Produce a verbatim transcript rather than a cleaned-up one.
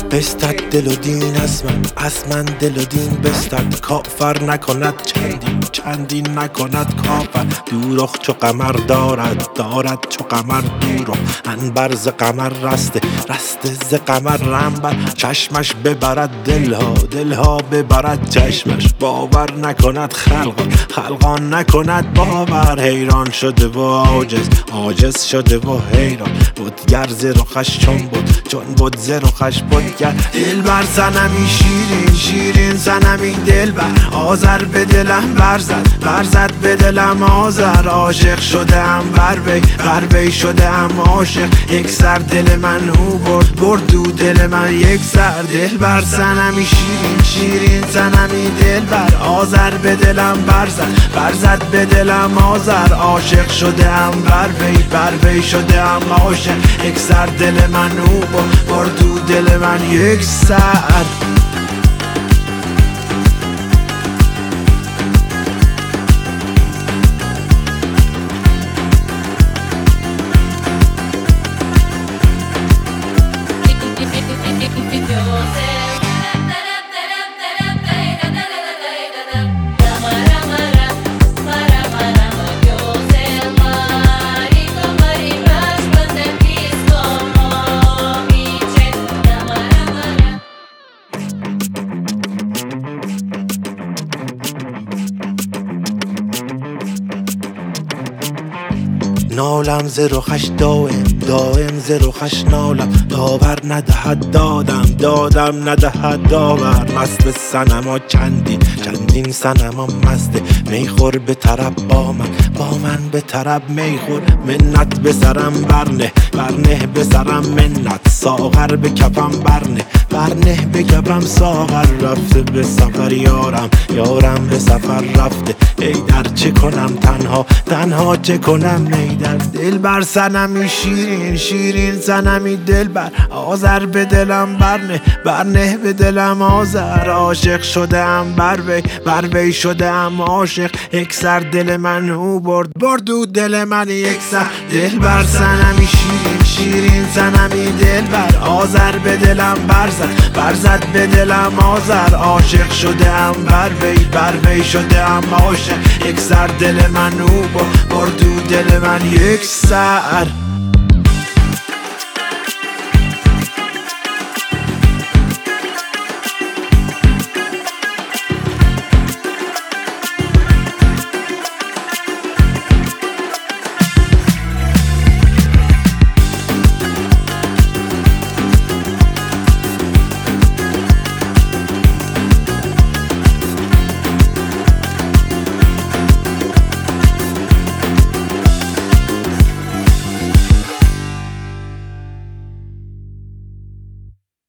بستد دل و دین از من، از من دل و دین بستد. کافر نکند چندین، چندین نکند کافر. دوروخ چو قمر دارد، دارد چو قمر دوروخ. انبر ز قمر رسته، رسته ز قمر رنبر. چشمش ببرد دلها، دلها ببرد چشمش. باور نکند خلقان، خلقان نکند باور. حیران شده و عاجز، عاجز شده و حیران. بتگر ز رخش چون بود، چون بود ز رخش بتگر. دل بر صنمی شیرین، شیرین صنمی دل بر. آذر به دلم برزد، برزد به دلم آذر. عاشق شدم بر وی، بر وی شدم عاشق. یک سر دل من او برد، برد دو دل من یک سر. دل بر صنمی شیرین، شیرین صنمی دل بر. آذر به دلم برزد، برزد به دلم آذر. عاشق شدم بر وی، بر وی شدم عاشق. یک سر دل من او برد، برد دو دل من یک سر. نالم ز رخش دائم، دائم ز رخش نالم. داور ندهد دادم، دادم ندهد داور. مست صنما چندین، چندین صنما مسته. میخور به طرب با من، با من به طرب میخور. منت به سرم برنه، برنه به سرم منت. ساغر به کفم برنه، برنه به کفم ساغر. رفته به سفر یارم، یارم به سفر رفته. ای در چه کنم تنها، تنها چه کنم ای در. دل بر صنمی شیرین، شیرین صنمی دل بر. آذر به دلم برنه، برنه به دلم آذر. عاشق شدم بر وی، بر وی شدم عاشق. یک سر دل من او برد، برد دو دل من یک سر. دل بر صنمی شیرین، شیرین صنمی دل بر. آذر به دلم برزد، برزد به دلم آذر. عاشق شدم بر وی، بر وی شدم عاشق. یک سر دل من او برد، برد دو دل من یک سر.